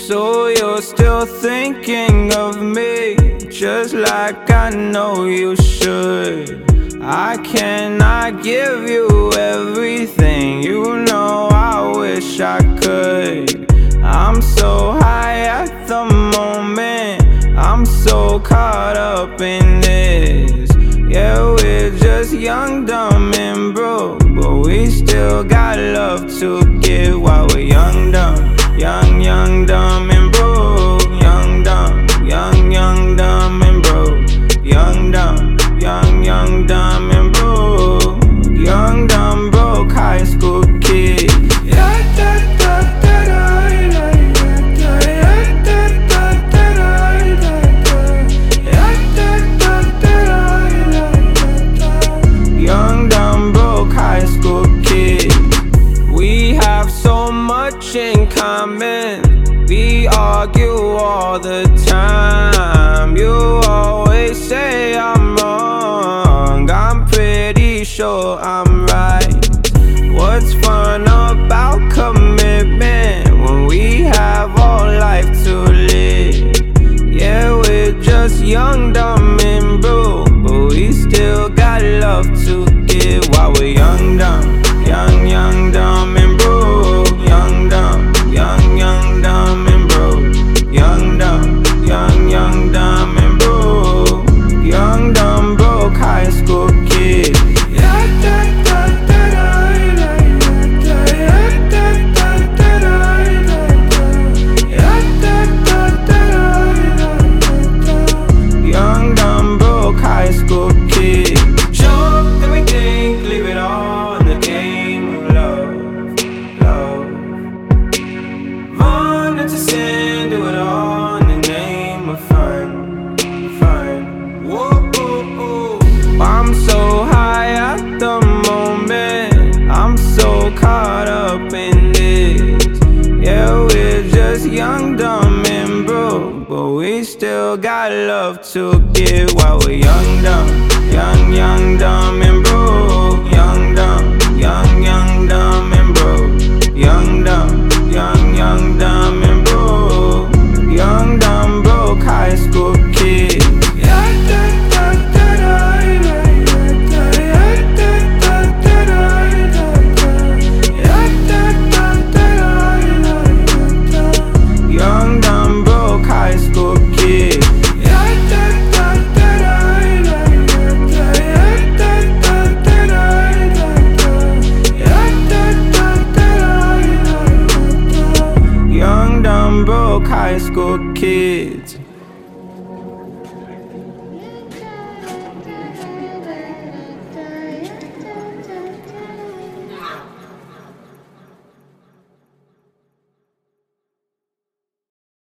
So you're still thinking of me, just like I know you should. I cannot give you everything, you know I wish I could. I'm so high at the moment, I'm so caught up in this. Yeah, we're just young, dumb, and broke, but we still got love to give while we're young, dumb. Young, young, dumb, and broke. Young, dumb, young, dumb, and broke. Young, dumb, young, dumb, and broke. Young, dumb, broke high school kid. Young, dumb, broke high school kid. We have so much in common. We argue all the time. You always say I'm wrong, I'm pretty sure I'm right. What's fun about commitment when we have all life to live? Yeah, we're just young, dumb, and broke, but we still got love to give while we're young, dumb. Young, dumb, and broke. Young, dumb, young, dumb, and broke. Young, dumb, young, dumb, and broke. Young, dumb, broke high school kid. Young, dumb, broke high school kid. Show everything, leave it all in the game of love. Run into sin, do it all in the name of fun. Whoa, oh, oh. I'm so high at the moment, I'm so caught up in this. Yeah, we're just young, dumb, and broke, but we still got love to give while we're young, dumb. Young, dumb, and broke. Young, dumb, young, dumb, and broke. Young, dumb, young, dumb, and broke. Young, dumb, broke high school kid. Young, dumb, broke high school kid. Young, dumb, broke high school kids.